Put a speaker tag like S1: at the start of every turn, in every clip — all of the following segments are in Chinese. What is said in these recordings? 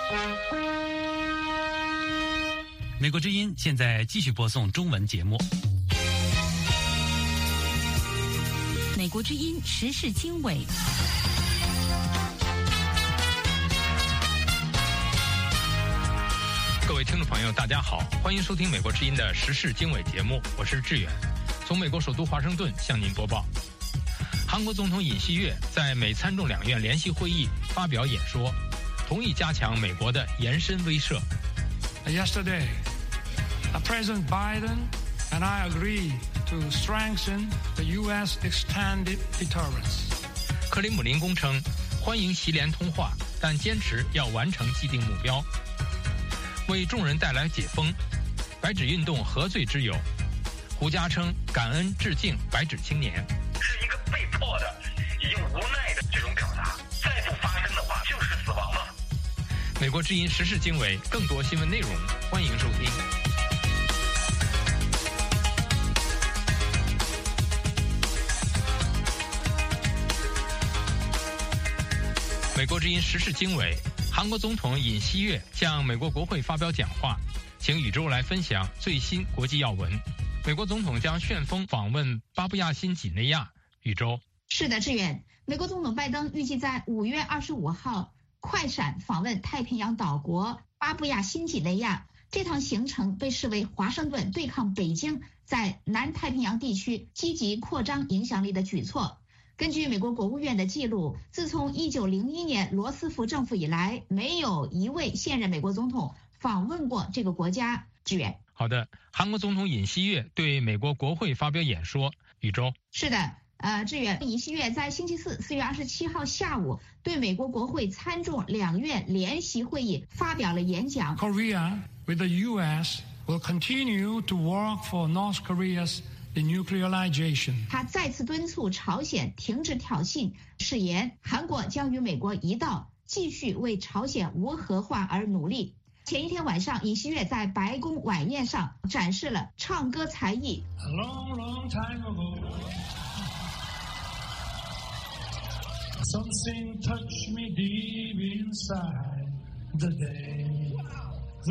S1: 美国之音现在继续播送中文节目。
S2: 美国之音时事经纬。
S3: 各位听众朋友，大家好，欢迎收听美国之音的时事经纬节目，我是志远，从美国首都华盛顿向您播报。韩国总统尹锡悦在美参众两院联席会议发表演说，同意加强美国的延伸威慑。
S4: Yesterday, President Biden and I agreed to strengthen the U.S. extended deterrence.
S3: 克里姆林宫称，欢迎习联通话，但坚持要完成既定目标，为众人带来解封。白纸运动何罪之有？胡佳称感恩致敬白纸青年。
S5: 是一个被迫的、已经无奈的这种表达，再不发生的话就是死亡了。
S3: 美国之音时事经纬，更多新闻内容，欢迎收听。美国之音时事经纬，韩国总统尹锡悦向美国国会发表讲话，请宇宙来分享最新国际要闻。美国总统将旋风访问巴布亚新几内亚。宇宙。
S6: 是的，志远。美国总统拜登预计在5月25号快闪访问太平洋岛国巴布亚新几内亚。这趟行程被视为华盛顿对抗北京在南太平洋地区积极扩张影响力的举措。根据美国国务院的记录，自从1901年罗斯福政府以来，没有一位现任美国总统访问过这个国家。志远。
S3: 好的，韩国总统尹锡悦对美国国会发表演说。宇宙。
S6: 是的。志远，尹锡悦在星期四4月27号下午对美国国会参众两院联席会议发表了演讲。
S4: Korea with the U.S. will continue to work for North Korea's denuclearization.
S6: 他再次敦促朝鲜停止挑衅，誓言韩国将与美国一道继续为朝鲜无核化而努力。前一天晚上，尹锡悦在白宫晚宴上展示了唱歌才艺。
S4: A long, long time ago, something touched me deep inside the day the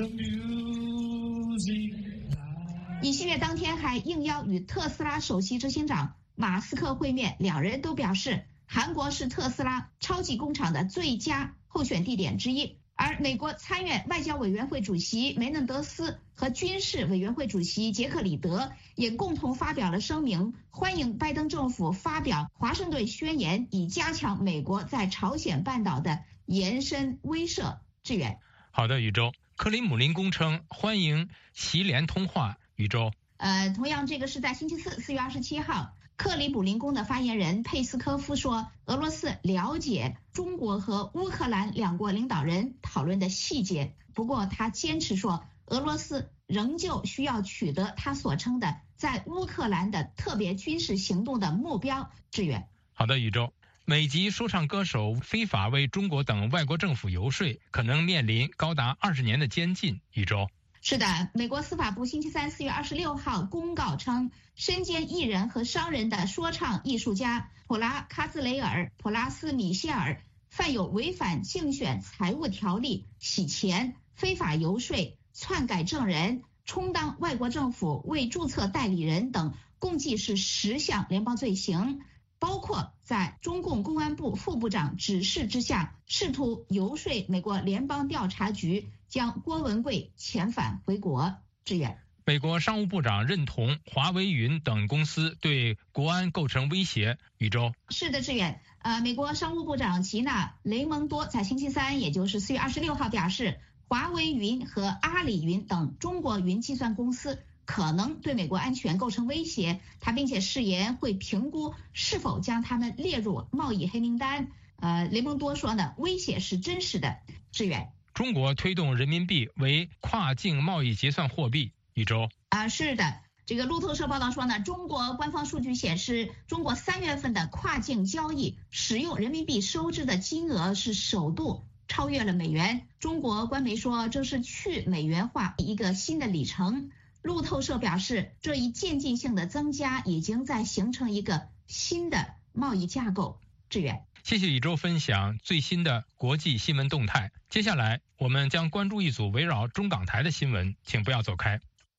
S4: music died.
S6: 尹锡悦当天还应邀与特斯拉首席执行长马斯克会面，两人都表示韩国是特斯拉超级工厂的最佳候选地点之一。而美国参院外交委员会主席梅嫩德斯和军事委员会主席杰克里德也共同发表了声明，欢迎拜登政府发表华盛顿宣言，以加强美国在朝鲜半岛的延伸威慑。志远。
S3: 好的，宇宙。克里姆林宫称欢迎习联通话。宇宙。
S6: 同样这个是在星期四4月27号。克里姆林宫的发言人佩斯科夫说，俄罗斯了解中国和乌克兰两国领导人讨论的细节，不过他坚持说，俄罗斯仍旧需要取得他所称的在乌克兰的特别军事行动的目标。志远。
S3: 好的，宇宙。美籍说唱歌手非法为中国等外国政府游说，可能面临高达20年的监禁。宇宙。
S6: 是的，美国司法部星期三4月26号公告称，身兼艺人和商人的说唱艺术家普拉卡兹雷尔·普拉斯米谢尔犯有违反竞选财务条例、洗钱、非法游说、篡改证人、充当外国政府未注册代理人等，共计是10项联邦罪行，包括在中共公安部副部长指示之下，试图游说美国联邦调查局将郭文贵遣返回国。志远。
S3: 美国商务部长认同华为云等公司对国安构成威胁。宇宙。
S6: 是的，志远。美国商务部长吉娜·雷蒙多在星期三，也就是4月26号表示，华为云和阿里云等中国云计算公司可能对美国安全构成威胁，他并且誓言会评估是否将他们列入贸易黑名单。雷蒙多说呢，威胁是真实的。志远。
S3: 中国推动人民币为跨境贸易结算货币。宇宙。
S6: 是的，这个路透社报道说呢，中国官方数据显示，中国3月份的跨境交易使用人民币收支的金额是首度超越了美元。中国官媒说，这是去美元化一个新的里程。路透社表示，这一渐进性的增加已经在形成一个新的贸易架构。志远。
S3: 谢谢宇宙分享最新的国际新闻动态。接下来我们将关注一组围绕中港台的新闻，请不要走开。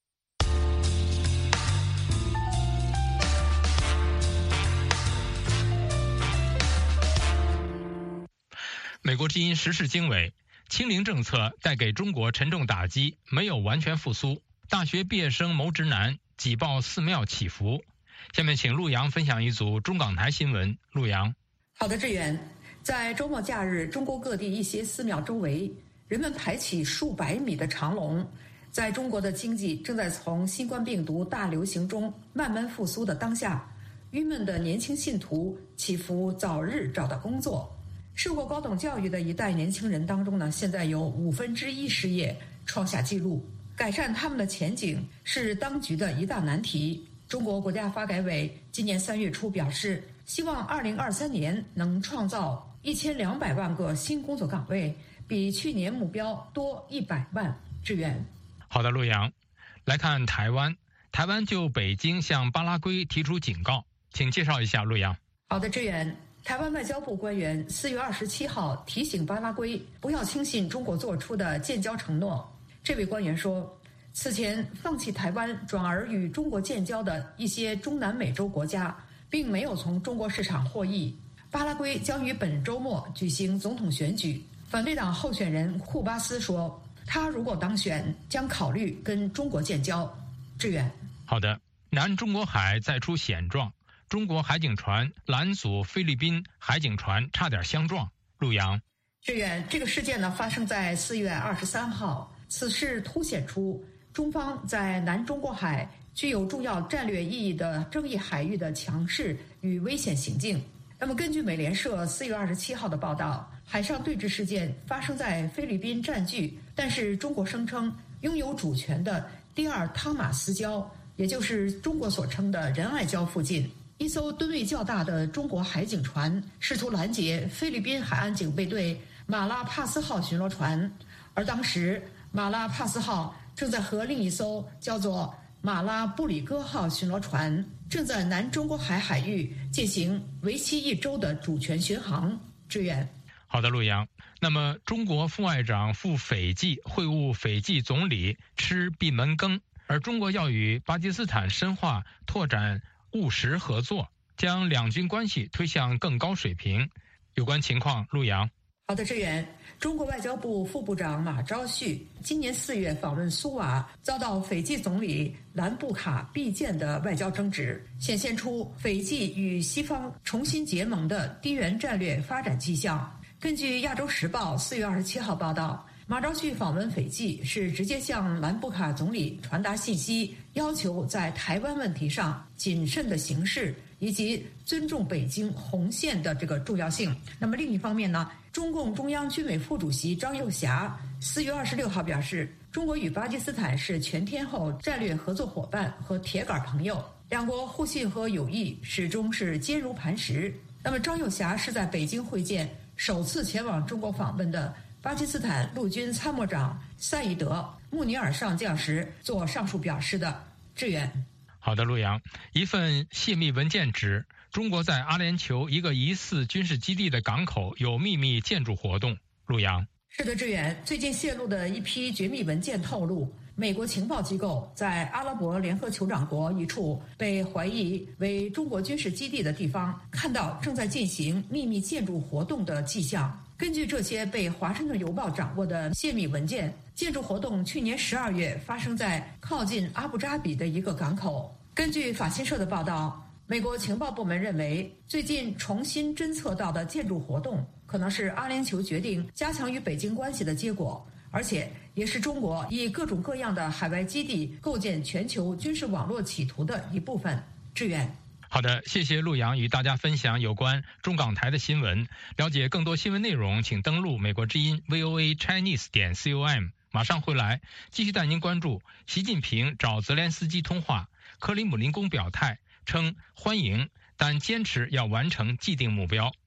S3: 美国之音时事经纬，清零政策带给中国沉重打击，没有完全复苏。大学毕业生谋直男，挤爆寺庙祈福。下面请陆洋分享一组中港台新闻。陆洋。
S7: 好的，志远。在周末假日，中国各地一些寺庙周围，人们排起数百米的长龙。在中国的经济正在从新冠病毒大流行中慢慢复苏的当下，郁闷的年轻信徒祈福早日找到工作。受过高等教育的一代年轻人当中呢，现在有1/5失业，创下纪录。改善他们的前景是当局的一大难题。中国国家发改委今年3月初表示，希望2023年能创造1200万个新工作岗位，比去年目标多100万。志远。
S3: 好的，陆洋。来看台湾，台湾就北京向巴拉圭提出警告，请介绍一下，陆洋。
S7: 好的，志远。台湾外交部官员4月27号提醒巴拉圭不要轻信中国做出的建交承诺。这位官员说，此前放弃台湾转而与中国建交的一些中南美洲国家并没有从中国市场获益。巴拉圭将于本周末举行总统选举，反对党候选人库巴斯说，他如果当选将考虑跟中国建交。志远。
S3: 好的，南中国海再出险状，中国海警船拦阻菲律宾海警船差点相撞。陆洋。
S7: 志远，这个事件呢发生在4月23号，此事凸显出中方在南中国海具有重要战略意义的争议海域的强势与危险行径。那么根据美联社4月27号的报道，海上对峙事件发生在菲律宾占据但是中国声称拥有主权的第二汤马斯礁，也就是中国所称的仁爱礁附近。一艘吨位较大的中国海警船试图拦截菲律宾海岸警备队马拉帕斯号巡逻船，而当时马拉帕斯号正在和另一艘叫做马拉布里戈号巡逻船正在南中国海海域进行为期1周的主权巡航。志远。
S3: 好的，陆洋。那么中国副外长赴斐济会晤斐济总理吃闭门羹，而中国要与巴基斯坦深化拓展务实合作，将两军关系推向更高水平。有关情况，陆洋。
S7: 好的，志远。中国外交部副部长马朝旭今年4月访问苏瓦，遭到斐济总理兰布卡必见的外交争执，显现出斐济与西方重新结盟的地缘战略发展迹象。根据《亚洲时报》4月27号报道，马朝旭访问斐济是直接向兰布卡总理传达信息，要求在台湾问题上谨慎的行事，以及尊重北京红线的这个重要性。那么另一方面呢，中共中央军委副主席张又侠4月26号表示，中国与巴基斯坦是全天候战略合作伙伴和铁杆朋友，两国互信和友谊始终是坚如磐石。那么张又侠是在北京会见首次前往中国访问的巴基斯坦陆军参谋长赛义德·穆尼尔上将时做上述表示的。志远。
S3: 好的，陆洋。一份泄密文件指，中国在阿联酋一个疑似军事基地的港口有秘密建筑活动。陆洋。
S7: 是的，志远。最近泄露的一批绝密文件透露，美国情报机构在阿拉伯联合酋长国一处被怀疑为中国军事基地的地方，看到正在进行秘密建筑活动的迹象。根据这些被《华盛顿邮报》掌握的泄密文件，建筑活动去年12月发生在靠近阿布扎比的一个港口。根据法新社的报道，美国情报部门认为，最近重新侦测到的建筑活动可能是阿联酋决定加强与北京关系的结果，而且也是中国以各种各样的海外基地构建全球军事网络企图的一部分。志远。
S3: 好的，谢谢陆洋与大家分享有关中港台的新闻。了解更多新闻内容，请登录美国之音 voachinese.com。马上回来，继续带您关注习近平找泽连斯基通话，克里姆林宫表态称欢迎，但坚持要完成既定目标。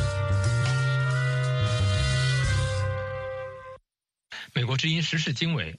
S3: 美国之音时事经纬，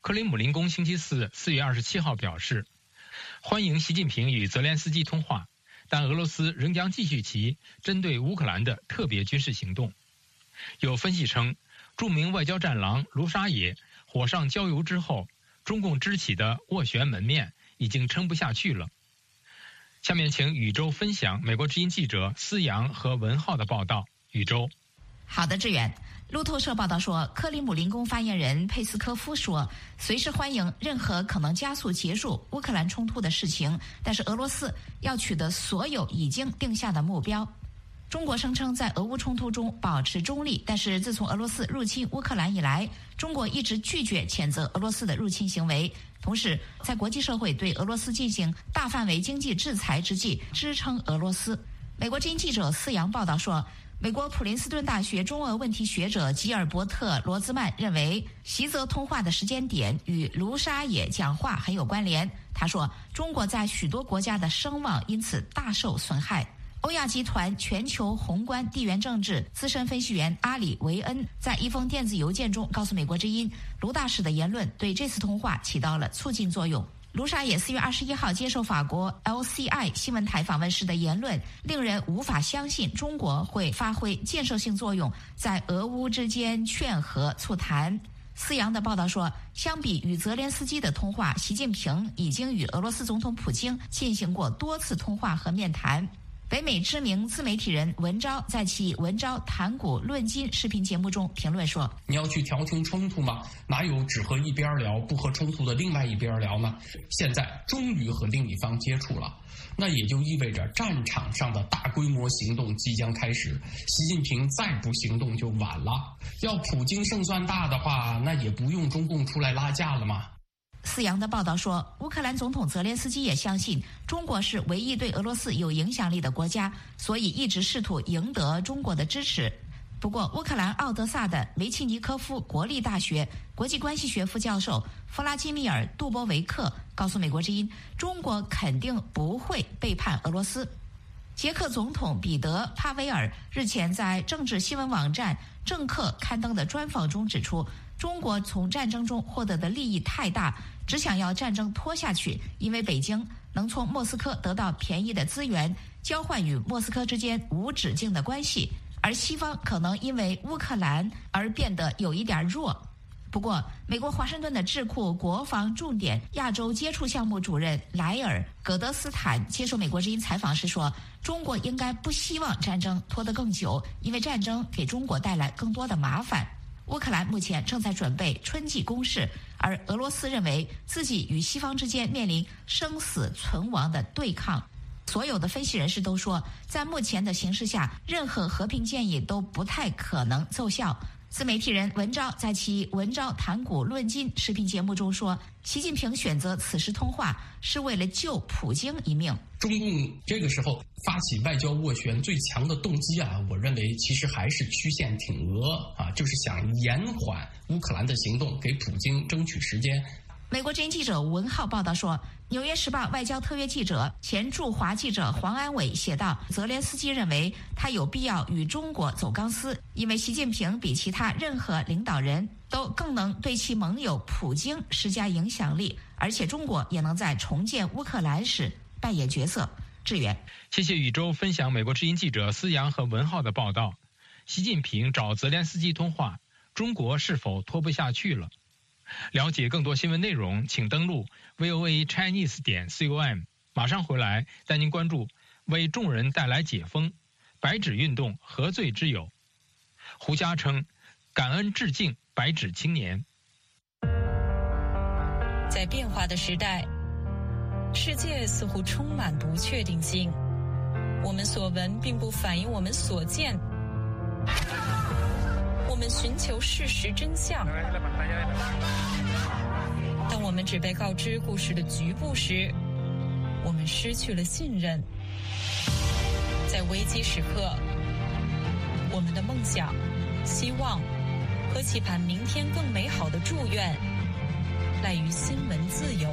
S3: 克林姆林宫星期四4月27号表示，欢迎习近平与泽连斯基通话，但俄罗斯仍将继续其针对乌克兰的特别军事行动。有分析称，著名外交战狼卢沙野火上浇油之后，中共支起的斡旋门面已经撑不下去了。下面请宇宙分享美国之音记者思阳和文浩的报道。宇宙。
S2: 好的，志远。路透社报道说，克里姆林宫发言人佩斯科夫说，随时欢迎任何可能加速结束乌克兰冲突的事情，但是俄罗斯要取得所有已经定下的目标。中国声称在俄乌冲突中保持中立，但是自从俄罗斯入侵乌克兰以来，中国一直拒绝谴责俄罗斯的入侵行为，同时在国际社会对俄罗斯进行大范围经济制裁之际，支撑俄罗斯。美国之音记者思阳报道说，美国普林斯顿大学中俄问题学者吉尔伯特·罗兹曼认为，习泽通话的时间点与卢沙野讲话很有关联。他说，中国在许多国家的声望因此大受损害。欧亚集团全球宏观地缘政治资深分析员阿里维恩在一封电子邮件中告诉美国之音，卢大使的言论对这次通话起到了促进作用。卢沙野4月21号接受法国 LCI 新闻台访问时的言论，令人无法相信中国会发挥建设性作用，在俄乌之间劝和促谈。思阳的报道说，相比与泽连斯基的通话，习近平已经与俄罗斯总统普京进行过多次通话和面谈。北美知名自媒体人文昭在其文昭谈古论今视频节目中评论说，
S8: 你要去调停冲突吗？哪有只和一边聊不和冲突的另外一边聊呢？现在终于和另一方接触了，那也就意味着战场上的大规模行动即将开始，习近平再不行动就晚了。要普京胜算大的话，那也不用中共出来拉架了嘛。
S2: 思阳的报道说，乌克兰总统泽连斯基也相信中国是唯一对俄罗斯有影响力的国家，所以一直试图赢得中国的支持。不过，乌克兰奥德萨的维契尼科夫国立大学国际关系学副教授弗拉基米尔·杜波维克告诉美国之音，中国肯定不会背叛俄罗斯。捷克总统彼得·帕维尔日前在政治新闻网站政客刊登的专访中指出，中国从战争中获得的利益太大，只想要战争拖下去，因为北京能从莫斯科得到便宜的资源，交换与莫斯科之间无止境的关系，而西方可能因为乌克兰而变得有一点弱。不过，美国华盛顿的智库国防重点亚洲接触项目主任莱尔·葛德斯坦接受美国之音采访时说，中国应该不希望战争拖得更久，因为战争给中国带来更多的麻烦。乌克兰目前正在准备春季攻势，而俄罗斯认为自己与西方之间面临生死存亡的对抗。所有的分析人士都说，在目前的形势下，任何和平建议都不太可能奏效。自媒体人文昭在其文昭谈古论今视频节目中说，习近平选择此时通话是为了救普京一命。
S8: 中共这个时候发起外交斡旋最强的动机我认为其实还是曲线挺额就是想延缓乌克兰的行动，给普京争取时间。
S2: 美国之音记者文浩报道说，纽约时报外交特约记者、前驻华记者黄安伟写道，泽连斯基认为他有必要与中国走钢丝，因为习近平比其他任何领导人都更能对其盟友普京施加影响力，而且中国也能在重建乌克兰时扮演角色。志远，
S3: 谢谢宇宙分享美国之音记者思阳和文浩的报道。习近平找泽连斯基通话，中国是否拖不下去了？了解更多新闻内容，请登录 voachinese.com。马上回来带您关注为众人带来解封，白纸运动何罪之有？胡佳称感恩致敬白纸青年。
S9: 在变化的时代，世界似乎充满不确定性，我们所闻并不反映我们所见。我们寻求事实真相，当我们只被告知故事的局部时，我们失去了信任。在危机时刻，我们的梦想、希望和期盼明天更美好的祝愿，赖于新闻自由。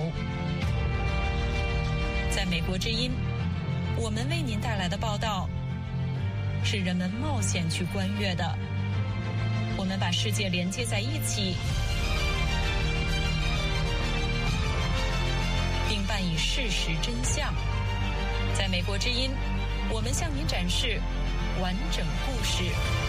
S9: 在美国之音，我们为您带来的报道是人们冒险去观阅的。我们把世界连接在一起， 事实真相。在美国之音，我们向您展示完整故事。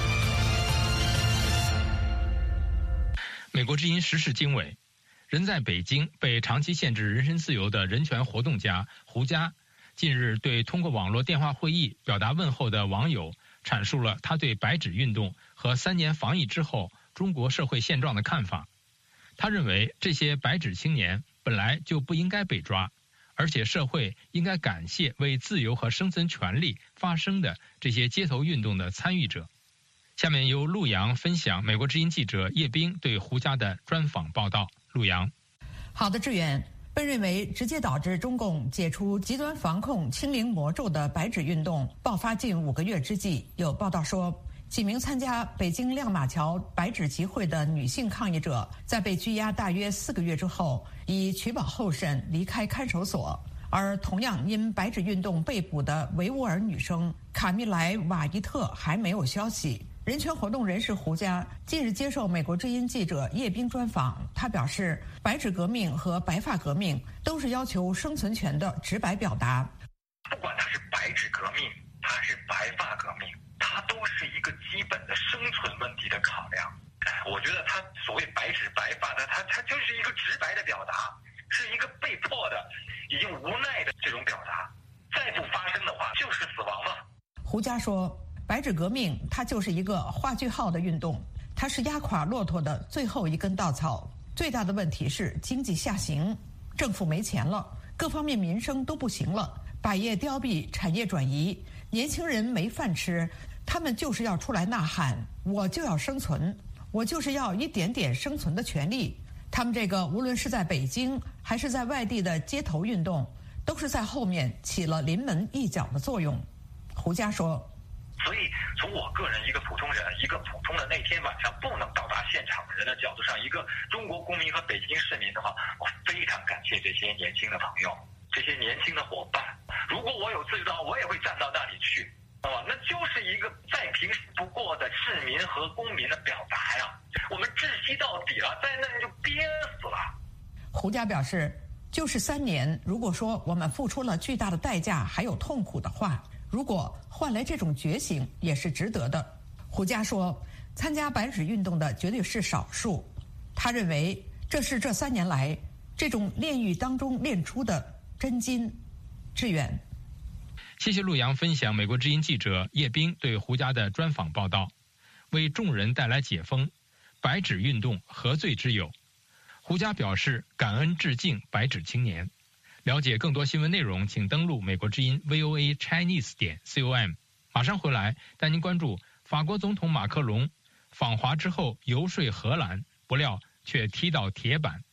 S3: 美国之音时事经纬，人在北京被长期限制人身自由的人权活动家胡佳，近日对通过网络电话会议表达问候的网友阐述了他对白纸运动和3年防疫之后中国社会现状的看法。他认为这些白纸青年本来就不应该被抓，而且社会应该感谢为自由和生存权利发声的这些街头运动的参与者。下面由陆洋分享美国之音记者叶冰对胡佳的专访报道。陆洋。
S7: 好的，志远。被认为直接导致中共解除极端防控清零魔咒的白纸运动爆发近5个月之际，有报道说，几名参加北京亮马桥白纸集会的女性抗议者，在被拘押大约4个月之后，以取保候审离开看守所。而同样因白纸运动被捕的维吾尔女生卡米莱·瓦伊特还没有消息。人权活动人士胡佳近日接受美国之音记者叶冰专访，他表示，白纸革命和白发革命都是要求生存权的直白表达。
S5: 不管它是白纸革命，它是白发革命，它都是一个基本的生存问题的考量。我觉得它所谓白纸白发的，它就是一个直白的表达，是一个被迫的、已经无奈的这种表达。再不发生的话，就是死亡嘛。
S7: 胡佳说，白纸革命它就是一个画句号的运动，它是压垮骆驼的最后一根稻草。最大的问题是经济下行，政府没钱了，各方面民生都不行了，百业凋敝，产业转移，年轻人没饭吃，他们就是要出来呐喊，我就要生存，我就是要一点点生存的权利。他们这个无论是在北京还是在外地的街头运动，都是在后面起了临门一脚的作用。胡佳说，
S5: 所以从我个人一个普通人，一个普通的那天晚上不能到达现场的人的角度上，一个中国公民和北京市民的话，我非常感谢这些年轻的朋友，这些年轻的伙伴。如果我有自由的话，我也会站到那里去，那就是一个再平时不过的市民和公民的表达呀。我们窒息到底了，在那里就憋死了。
S7: 胡佳表示，就是3年，如果说我们付出了巨大的代价还有痛苦的话，如果换来这种觉醒也是值得的。胡佳说，参加白纸运动的绝对是少数，他认为这是这3年来这种炼狱当中炼出的真金。志远。
S3: 谢谢陆洋分享美国之音记者叶冰对胡佳的专访报道。为众人带来解封，白纸运动何罪之有？胡佳表示感恩致敬白纸青年。了解更多新闻内容，请登录美国之音 voachinese.com。马上回来带您关注法国总统马克龙访华之后游说荷兰，不料却踢到铁板。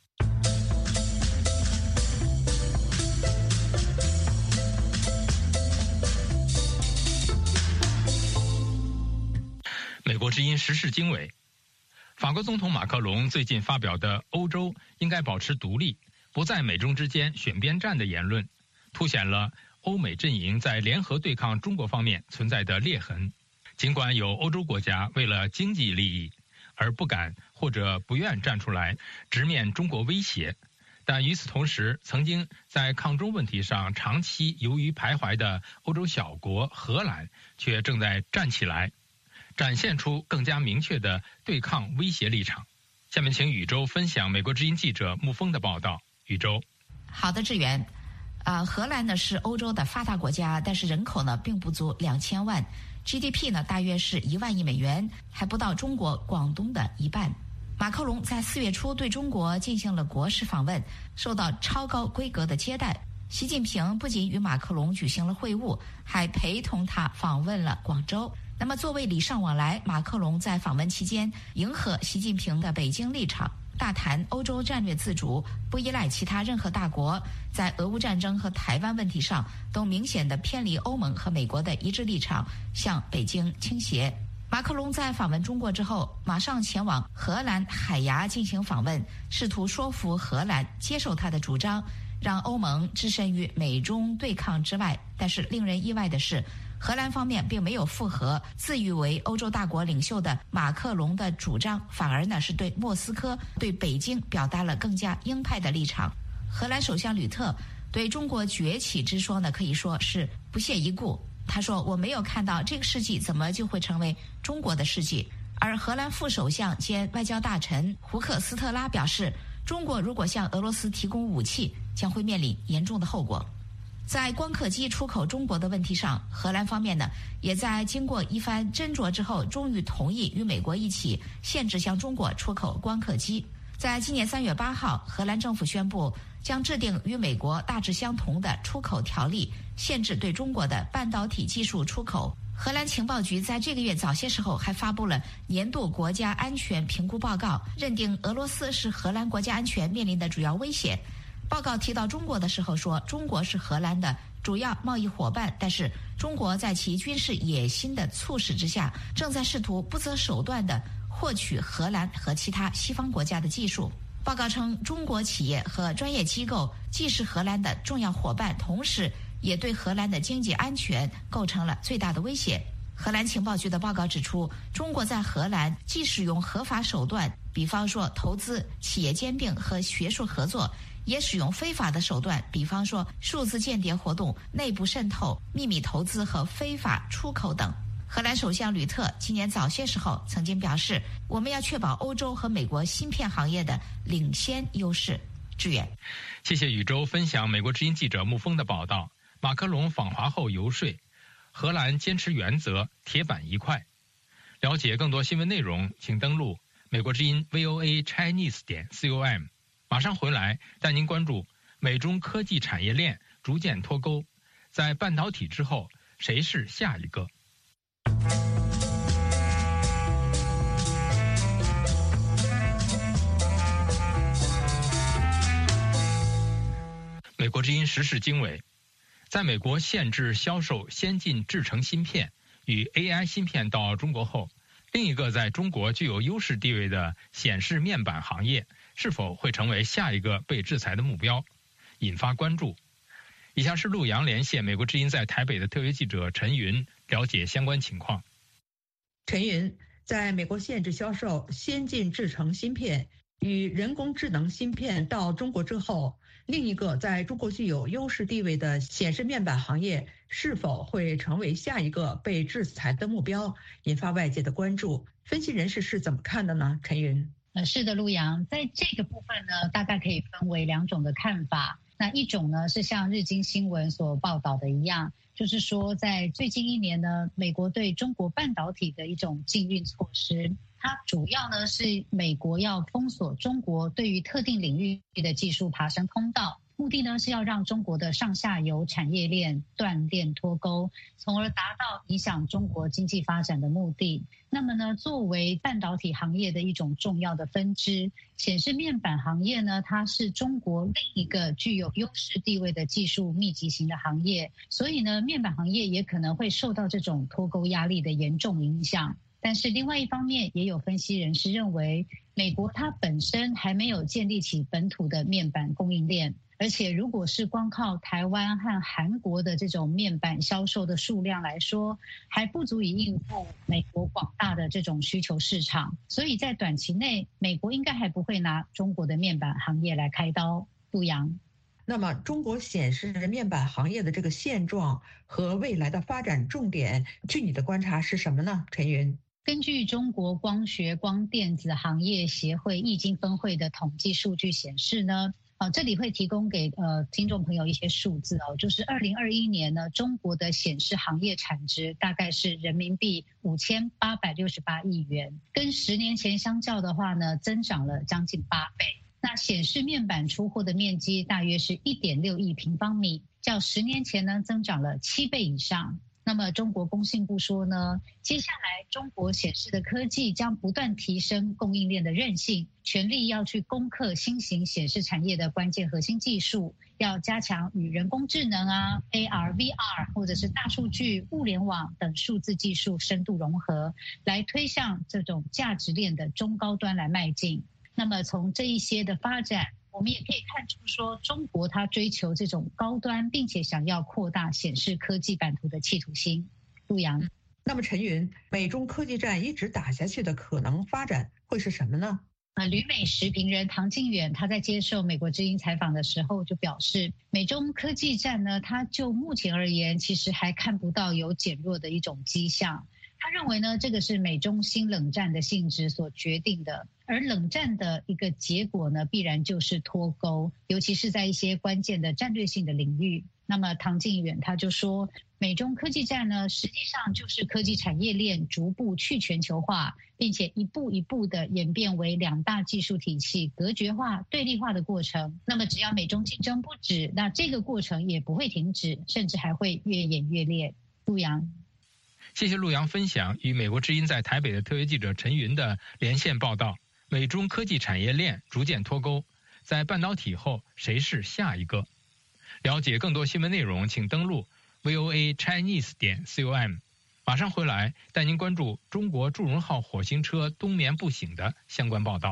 S3: 美国之音时事经纬，法国总统马克龙最近发表的欧洲应该保持独立，不在美中之间选边站的言论，凸显了欧美阵营在联合对抗中国方面存在的裂痕。尽管有欧洲国家为了经济利益而不敢或者不愿站出来直面中国威胁，但与此同时，曾经在抗中问题上长期由于徘徊的欧洲小国荷兰却正在站起来，展现出更加明确的对抗威胁立场。下面请宇宙分享美国之音记者沐风的报道。宇宙。
S2: 好的，志远。荷兰呢是欧洲的发达国家，但是人口呢并不足2000万 ，GDP 呢大约是1万亿美元，还不到中国广东的一半。马克龙在4月初对中国进行了国事访问，受到超高规格的接待。习近平不仅与马克龙举行了会晤，还陪同他访问了广州。那么作为礼尚往来，马克龙在访问期间迎合习近平的北京立场，大谈欧洲战略自主，不依赖其他任何大国，在俄乌战争和台湾问题上都明显的偏离欧盟和美国的一致立场，向北京倾斜。马克龙在访问中国之后，马上前往荷兰海牙进行访问，试图说服荷兰接受他的主张，让欧盟置身于美中对抗之外。但是令人意外的是，荷兰方面并没有附和自誉为欧洲大国领袖的马克龙的主张，反而呢是对莫斯科、对北京表达了更加鹰派的立场。荷兰首相吕特对中国崛起之说呢，可以说是不屑一顾。他说：“我没有看到这个世纪怎么就会成为中国的世纪。”而荷兰副首相兼外交大臣胡克斯特拉表示，中国如果向俄罗斯提供武器，将会面临严重的后果。在光刻机出口中国的问题上，荷兰方面呢，也在经过一番斟酌之后，终于同意与美国一起限制向中国出口光刻机。在今年3月8号，荷兰政府宣布将制定与美国大致相同的出口条例，限制对中国的半导体技术出口。荷兰情报局在这个月早些时候还发布了年度国家安全评估报告，认定俄罗斯是荷兰国家安全面临的主要威胁。报告提到中国的时候说，中国是荷兰的主要贸易伙伴，但是中国在其军事野心的促使之下，正在试图不择手段地获取荷兰和其他西方国家的技术。报告称，中国企业和专业机构既是荷兰的重要伙伴，同时也对荷兰的经济安全构成了最大的威胁。荷兰情报局的报告指出，中国在荷兰既使用合法手段，比方说投资、企业兼并和学术合作，也使用非法的手段，比方说数字间谍活动、内部渗透、秘密投资和非法出口等。荷兰首相吕特今年早些时候曾经表示，我们要确保欧洲和美国芯片行业的领先优势。志远，
S3: 谢谢宇宙分享美国之音记者沐风的报道。马克龙访华后游说，荷兰坚持原则，铁板一块。了解更多新闻内容，请登录美国之音 voachinese.com。马上回来带您关注美中科技产业链逐渐脱钩，在半导体之后，谁是下一个？美国之音时事经纬，在美国限制销售先进制程芯片与 AI 芯片到中国后，另一个在中国具有优势地位的显示面板行业是否会成为下一个被制裁的目标，引发关注。以下是陆洋连线美国之音在台北的特约记者陈云，了解相关情况。
S7: 陈云，在美国限制销售先进制程芯片与人工智能芯片到中国之后，另一个在中国具有优势地位的显示面板行业是否会成为下一个被制裁的目标，引发外界的关注。分析人士是怎么看的呢？陈云。
S10: 是的，陆洋，在这个部分呢，大概可以分为2种的看法。那一种呢，是像日经新闻所报道的一样，就是说在最近1年呢，美国对中国半导体的一种禁运措施，它主要呢是美国要封锁中国对于特定领域的技术爬升通道，目的呢是要让中国的上下游产业链断链脱钩，从而达到影响中国经济发展的目的。那么呢，作为半导体行业的一种重要的分支，显示面板行业呢，它是中国另一个具有优势地位的技术密集型的行业，所以呢，面板行业也可能会受到这种脱钩压力的严重影响。但是另外一方面，也有分析人士认为，美国它本身还没有建立起本土的面板供应链，而且如果是光靠台湾和韩国的这种面板销售的数量来说，还不足以应付美国广大的这种需求市场，所以在短期内，美国应该还不会拿中国的面板行业来开刀。陆洋。
S7: 那么中国显示面板行业的这个现状和未来的发展重点，据你的观察是什么呢？陈云。
S10: 根据中国光学光电子行业协会易经分会的统计数据显示呢，这里会提供给听众朋友一些数字哦，就是2021年呢，中国的显示行业产值大概是人民币5868亿元，跟10年前相较的话呢，增长了将近8倍。那显示面板出货的面积大约是1.6亿平方米，较10年前呢增长了7倍以上。那么中国工信部说呢，接下来中国显示的科技将不断提升供应链的韧性，全力要去攻克新型显示产业的关键核心技术，要加强与人工智能AR、VR 或者是大数据、物联网等数字技术深度融合，来推向这种价值链的中高端来迈进。那么从这一些的发展，我们也可以看出说，中国它追求这种高端，并且想要扩大显示科技版图的企图心。陆洋。
S7: 那么陈云，美中科技战一直打下去的可能发展会是什么呢？
S10: 旅美时评人唐靖远他在接受美国之音采访的时候就表示，美中科技战呢，他就目前而言其实还看不到有减弱的一种迹象。他认为呢，这个是美中新冷战的性质所决定的，而冷战的一个结果呢，必然就是脱钩，尤其是在一些关键的战略性的领域。那么唐靖远他就说，美中科技战呢，实际上就是科技产业链逐步去全球化，并且一步一步的演变为两大技术体系隔绝化、对立化的过程。那么只要美中竞争不止，那这个过程也不会停止，甚至还会越演越烈。陆阳。
S3: 谢谢陆阳分享与美国之音在台北的特约记者陈云的连线报道。美中科技产业链逐渐脱钩，在半导体后谁是下一个？了解更多新闻内容，请登录 voachinese.com。马上回来带您关注中国祝融号火星车冬眠不醒的相关报道。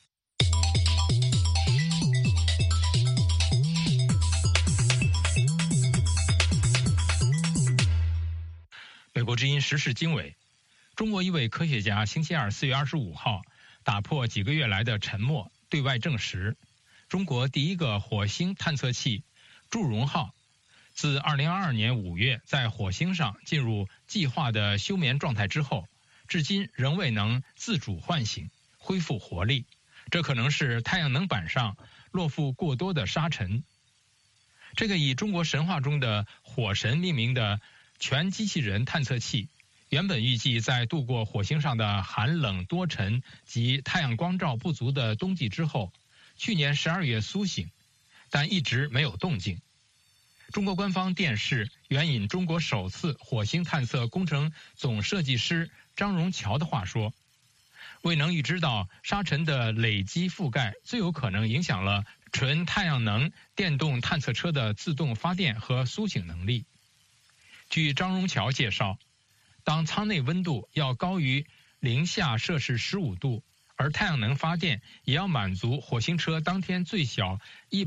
S3: 美国之音时事经纬，中国一位科学家星期二4月25号打破几个月来的沉默，对外证实，中国第一个火星探测器祝融号自2022年5月在火星上进入计划的休眠状态之后，至今仍未能自主唤醒，恢复活力。这可能是太阳能板上落附过多的沙尘。这个以中国神话中的火神命名的全机器人探测器，原本预计在度过火星上的寒冷多尘及太阳光照不足的冬季之后，去年12月苏醒，但一直没有动静。中国官方电视援引中国首次火星探测工程总设计师张荣桥的话说，未能预知到沙尘的累积覆盖最有可能影响了纯太阳能电动探测车的自动发电和苏醒能力。据张荣桥介绍，当舱内温度要高于零下摄氏15度，而太阳能发电也要满足火星车当天最小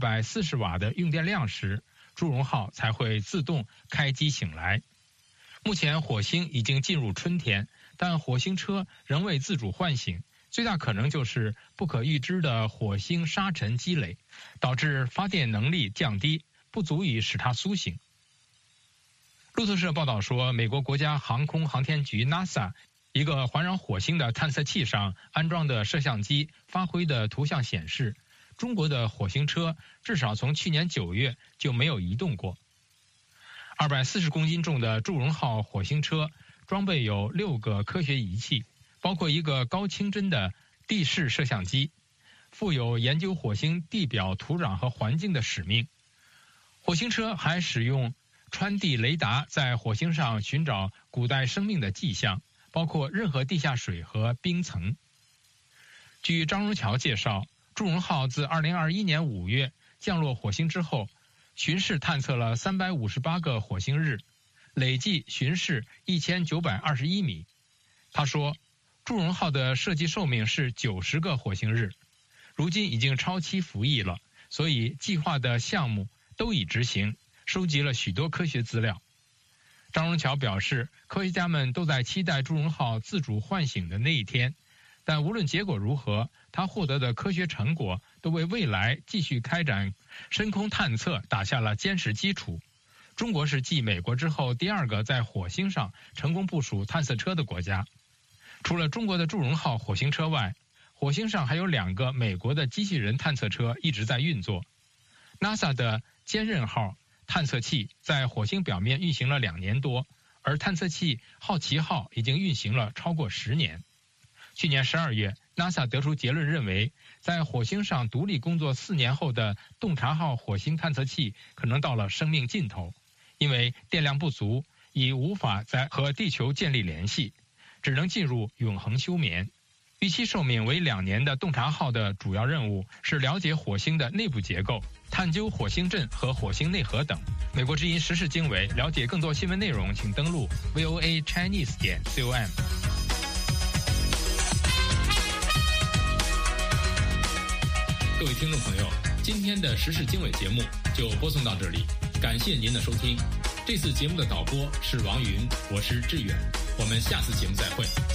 S3: 140瓦的用电量时，祝融号才会自动开机醒来。目前火星已经进入春天，但火星车仍未自主唤醒，最大可能就是不可预知的火星沙尘积累，导致发电能力降低，不足以使它苏醒。路透社报道说，美国国家航空航天局 NASA 一个环绕火星的探测器上安装的摄像机发挥的图像显示，中国的火星车至少从去年9月就没有移动过。240公斤重的祝融号火星车装备有6个科学仪器，包括一个高清真的地势摄像机，负有研究火星地表土壤和环境的使命。火星车还使用穿地雷达在火星上寻找古代生命的迹象，包括任何地下水和冰层。据张荣桥介绍，祝融号自2021年5月降落火星之后，巡视探测了358个火星日，累计巡视1921米。他说，祝融号的设计寿命是90个火星日，如今已经超期服役了，所以计划的项目都已执行，收集了许多科学资料。张荣桥表示，科学家们都在期待祝融号自主唤醒的那一天，但无论结果如何，他获得的科学成果都为未来继续开展深空探测打下了坚实基础。中国是继美国之后第2个在火星上成功部署探测车的国家。除了中国的祝融号火星车外，火星上还有2个美国的机器人探测车一直在运作。NASA 的坚韧号探测器在火星表面运行了2年多，而探测器好奇号已经运行了超过10年。去年12月 NASA 得出结论认为，在火星上独立工作4年后的洞察号火星探测器可能到了生命尽头，因为电量不足，已无法再和地球建立联系，只能进入永恒休眠。预期寿命为2年的洞察号的主要任务是了解火星的内部结构，探究火星阵和火星内核等。美国之音时事经纬，了解更多新闻内容，请登录 voachinese.com。各位听众朋友，今天的时事经纬节目就播送到这里，感谢您的收听。这次节目的导播是王云，我是志远，我们下次节目再会。